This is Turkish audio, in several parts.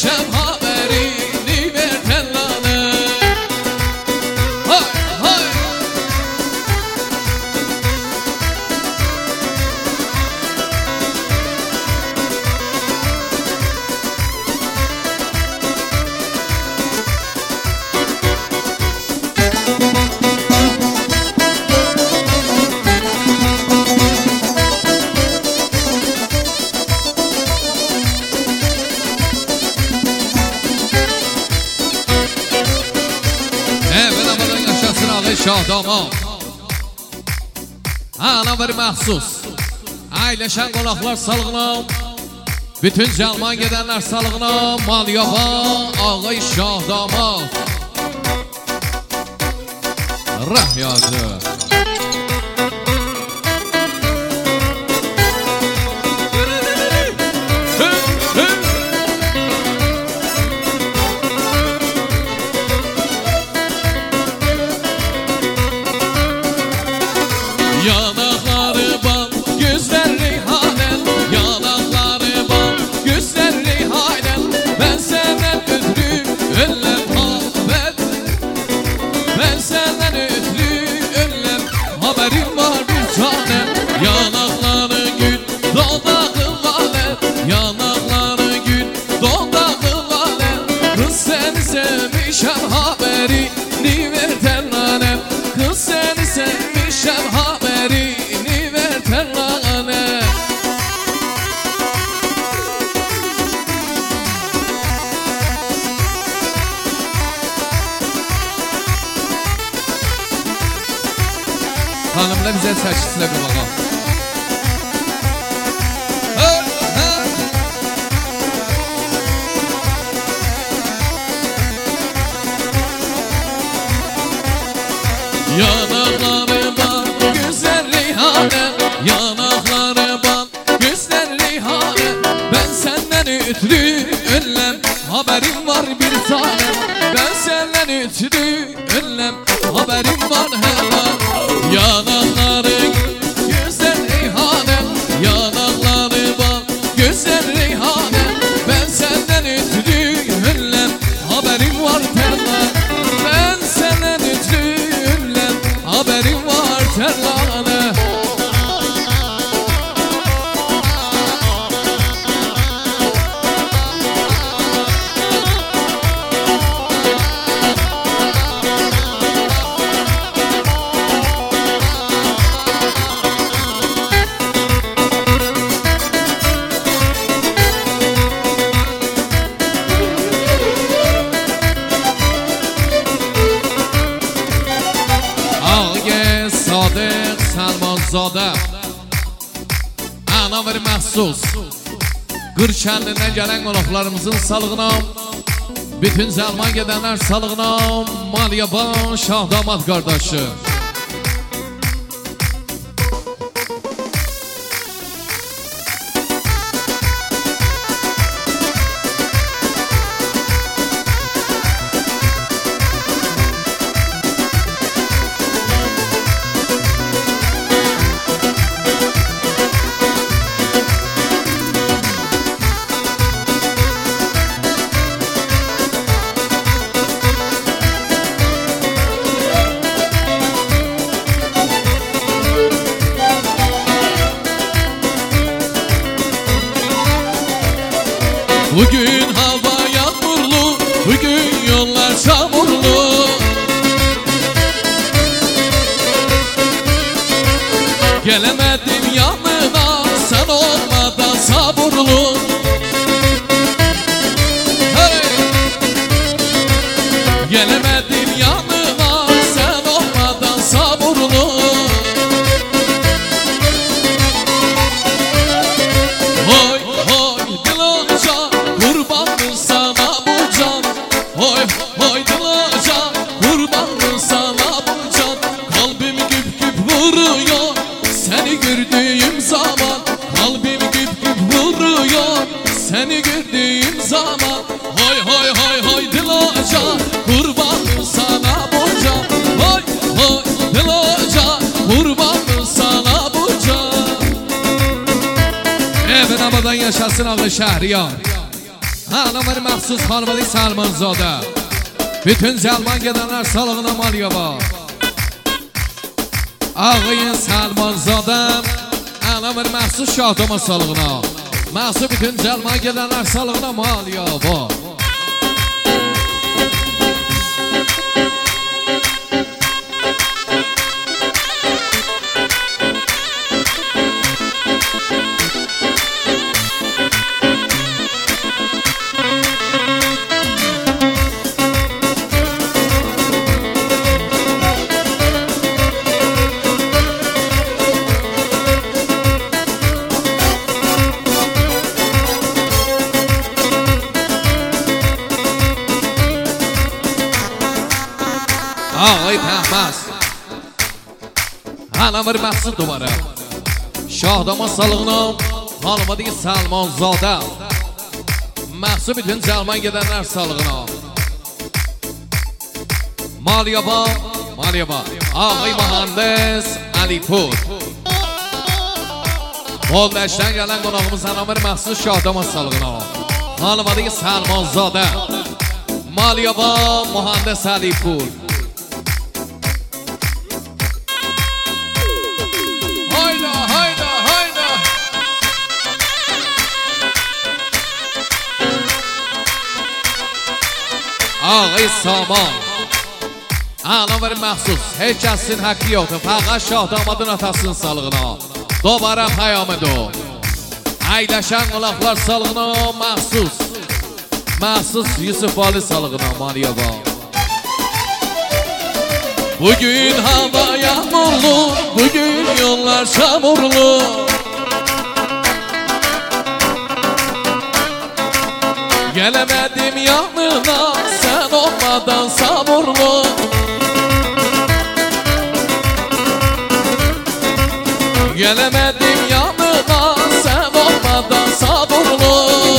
sevmişem haberini ver tellane. Hay hay. Şahdamam ana bir məxsus ailəşən qonaqlar salığına, bütün Calman gedənlər salığına, Malyaban ağay Şahdamam Rahyacı. Yanakları bal, gözler reyhanen. Yanakları bal, gözler reyhanen. Ben senden ötürü önlem haber. Ben senden ötürü önlem haberim var bir tanem. Yanakları gül, dodağı lale. Yanakları gül, dodağı lale. Kız seni sevmişem haberini ver terlanem. Kız seni sevmişem haberini ver terlane. Hanımla bize çəkisine qabağa. Yanakları bal, gözler reyhane. Yanakları bal, gözler reyhane. Ben senden ötürü önlem haberim var bir tanem. Ben senden ötürü önlem haberim var hemen. Yanakları gözler reyhane. Yanakları bal, gözler reyhane. Ben senden ötürü önlem haberim var hemen. Ben senden ötürü haberim var terlane. Sadık Salmanzadə ana bir məxsus Qır kəndindən gələn qonaqlarımızın salığına, bütün Zalman gedənlər salığına, Malyaban Şahdamad qardaşı. Bugün hava yağmurlu, bugün yollar çamurlu. Gelemedim yanına, sen olmadan sabırlı. Hey! Gelemedim yanına, sen olmadan sabırlı. Hoy hoy Dilaca, kurbandır sana bu can. Hoy hoy Dilaca, kurbandır sana bu can. Kalbim güp güp vuruyor seni gördüğüm zaman. Kalbim güp güp vuruyor seni gördüğüm zaman. Hoy hoy hoy hoy Dilaca, kurbandır sana bu can. Hoy hoy Dilaca, kurbandır sana bu can. Evin abadan yaşasın ağlı Şəhriyar. Hanımır məxsus xanımalı Salmanzadə. Bütün Zəlman gedənlər salığına maliyə var. Ağayın Salmanzadəm. Hanımır məxsus Şahdama salığına. Məxsus bütün Zəlman gedənlər salığına maliyə var. Ağay Pəhməz Hanımır məxsus duvara Şahdama salığına Hanıma deyil Salmanzadə. Məxsus bütün Zəlman gedənlər salığına Maliyaba Ağay Mühəndis Əlipur. Qoldaşdan gələn qonağımız Hanımır məxsus Şahdama salığına Hanıma deyil Salmanzadə. Maliyaba Mühəndis Əlipur. Ağay Saman Hanımır məxsus heç kəsin haqqı yoxdur. Fəqət Şahdamadın atasının salığına Dobara pəyamıdır. Əyləşən qulaqlar salığına Məxsus Yusuf Ali salığına Maliyaba. Bugün hava yağmurlu, bugün yollar çamurlu. Gelemedim yanına, sen olmadan sabırlı. Gelemedim yanına, sen olmadan sabırlı.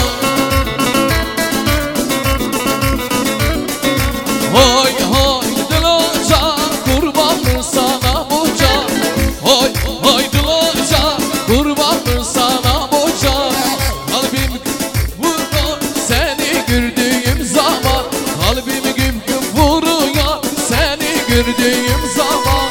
Hoy hoy Diloca, kurbandır sana bu can. Hoy hoy Diloca, kurbandır sana bu can. Kalbim vuruyor seni gördüğüm zaman. Kalbim güm güm vuruyor seni gördüğüm zaman.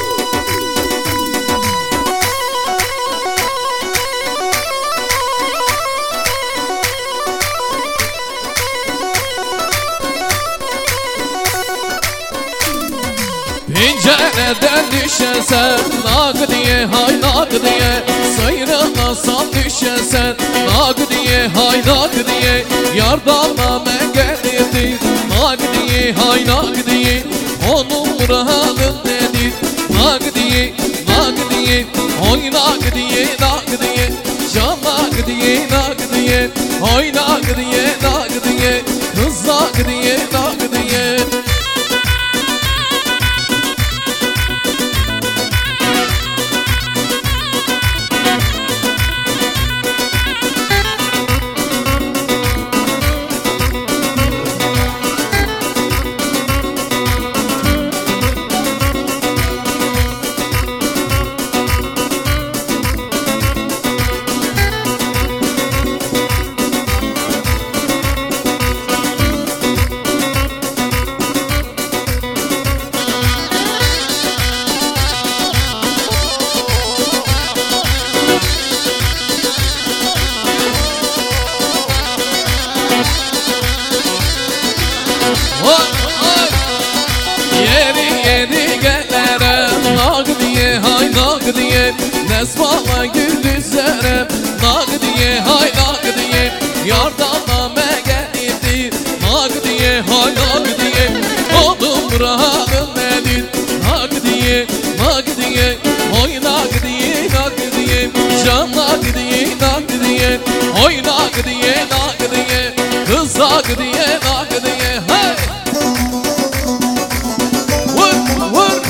Pencereden düşersen nak diye hay nak diye. Sıyrılasan düşersen nak diye hay nak diye. Yardanla ben gelirdim nak diye hay nak diye. Onun halin nedir nak diye nak diye. Oy nak diye nak diye. Can nak diye nak diye. Oy nak diye nak diye. Kız nak diye nak diye. Nesbala gündüzlerim nak diye hay nak diye. Yardanla megenidi nak diye hay nak diye. Oğlum rahatın nedir nak diye nak diye. Oy nak diye nak diye. Can nak diye nak diye. Oy nak diye nak diye. Kız nak diye nak diye. Hey! Vur vur.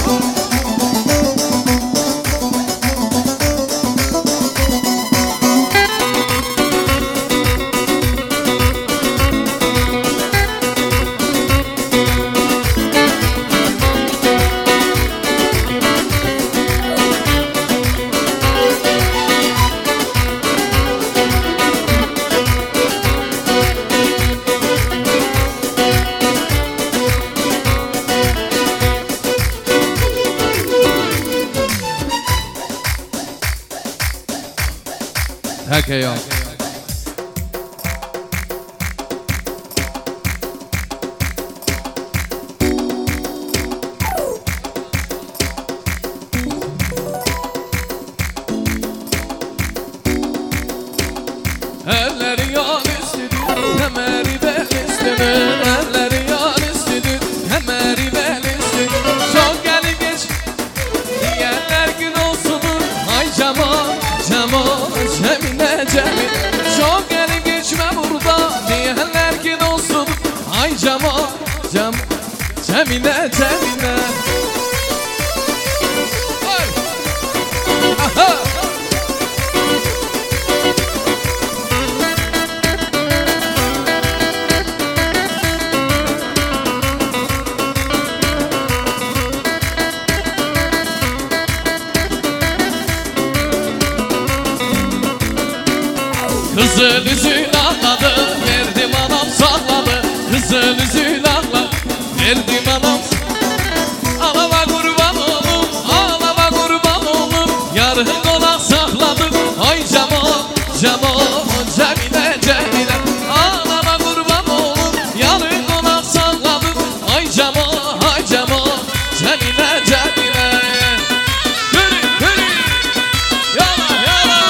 Bəlkə yox. Elleri yan istidir, hemeri bel istidir. Elleri yan istidir, hemeri bel istidir. Çok gelin geç, diyenler gün olsunur. Ay Cemal, Cemal, Cemile, Cemil. Çok gelin geçme burada, diyenler gün olsunur. Ay Cemal, Cemal, Cemile, Cemile. Ay. Aha. Kızıl üzül ağladı, verdim anam salladı. Kızıl üzül ağladı, verdim anam. Ağlama kurban oğlum, ağlama kurban oğlum. Yarın konak sakladık, ay Cemal, Cemal, Cemile, Cemile. Ağlama kurban oğlum, yarın konak sakladık, ay Cemal, ay Cemal, Cemile, Cemile. Yürü, yürü, yala, yala.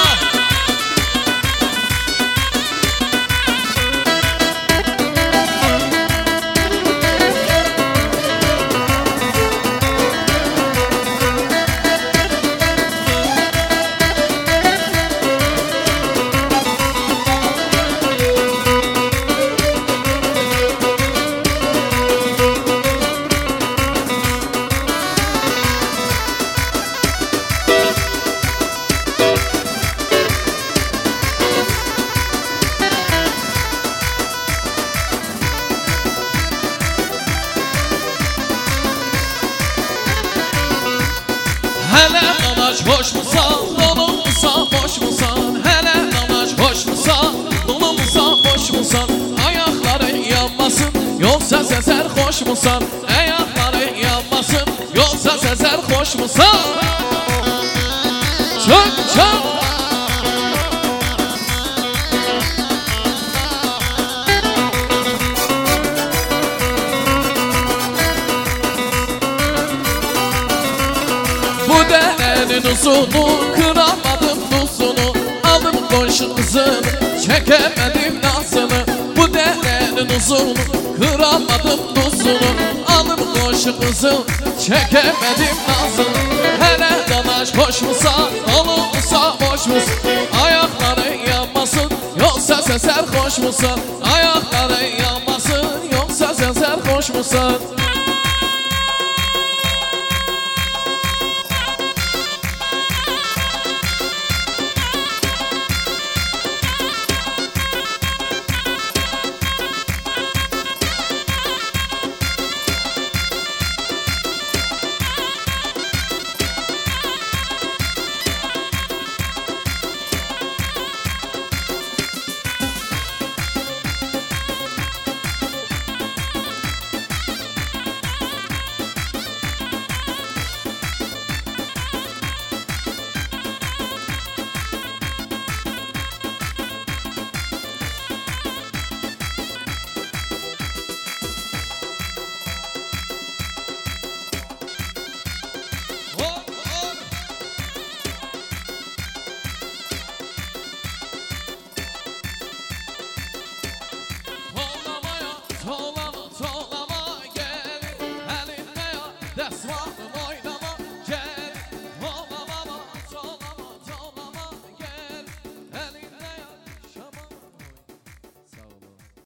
Hele danaş hoş musan, dolu musan, boş musan? Hele danaş hoş musan, dolu musan, boş musan? Ayakların yanmasın, yoksa sezer hoş musan? Ayakların yanmasın, yoksa sezer hoş musan? Çok çok. Bu derenin uzunu, kıramadım tuzunu. Aldım komşu kızını, çekemedim nazını. Bu derenin uzunu, kıramadım tuzunu. Aldım komşu kızını, çekemedim nazını. Hele danaş hoş musan, dolu musan, boş musun? Ayakların yanmasın, yoksa sezer hoş musan? Ayakların yanmasın, yoksa sezer hoş musan?